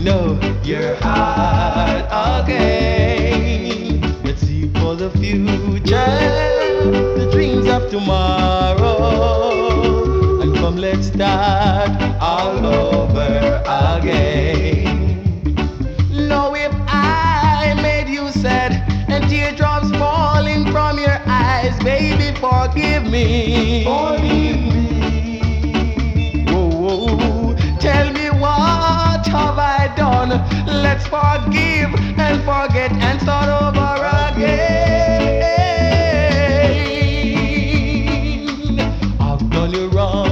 know your heart again. Let's see for the future, the dreams of tomorrow. And come, let's start all over again. Now if I made you sad and teardrops falling from your eyes, baby, forgive me. Forgive me. Whoa, whoa. Tell me what have I done? Let's forgive and forget and start